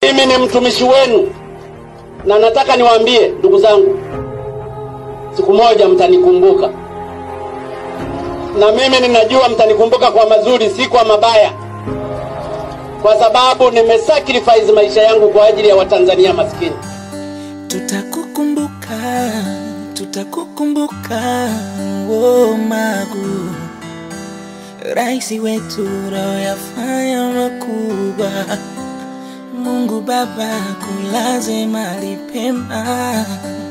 Mimi ni mtumishi wenu na nataka niwaambie ndugu zangu, siku moja mtanikumbuka. Na mimi ninajua mtanikumbuka kwa mazuri, si kwa mabaya, kwa sababu nimesacrifice maisha yangu kwa ajili ya Watanzania maskini. Tutakukumbuka, tutakukumbuka, oh Magu, Raisi wetu royafanya makubwa. Mungu Baba kulaze mahali pema.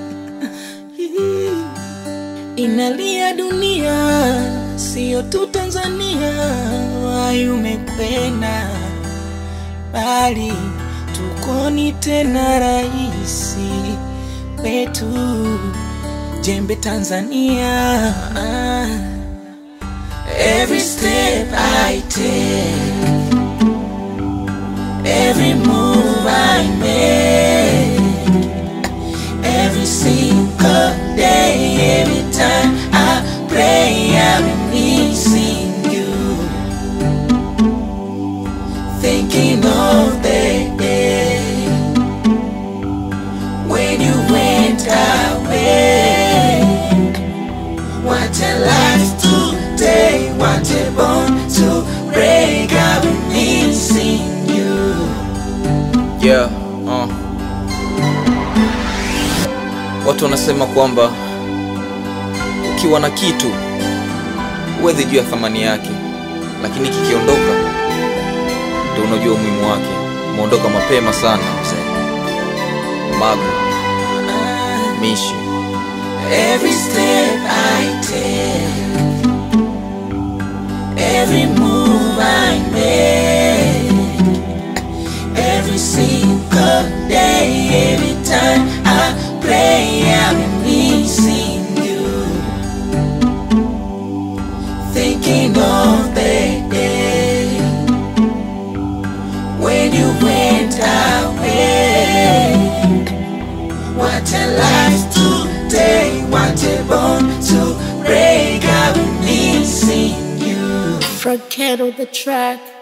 Inalia dunia, sio tu Tanzania, umekwenda bali tukoni tena raisi wetu jembe Tanzania. Every step I take, every move I make, every single day, every time I pray, I'm missing you, thinking of the day when you went away. What a life today, what a bond to break, I've been missing you. Yeah, watu wanasema kwamba ukiwa na kitu huwezi jua thamani yake, lakini kikiondoka ndio unajua umuhimu wake. Umeondoka mapema sana mzee Magu, Mishi. Every step I take, every move I make, every single day, every time I pray, I'm missing you, thinking of the day when you went away. What a life today, what a bond to break, I've been missing you. Forget all the track.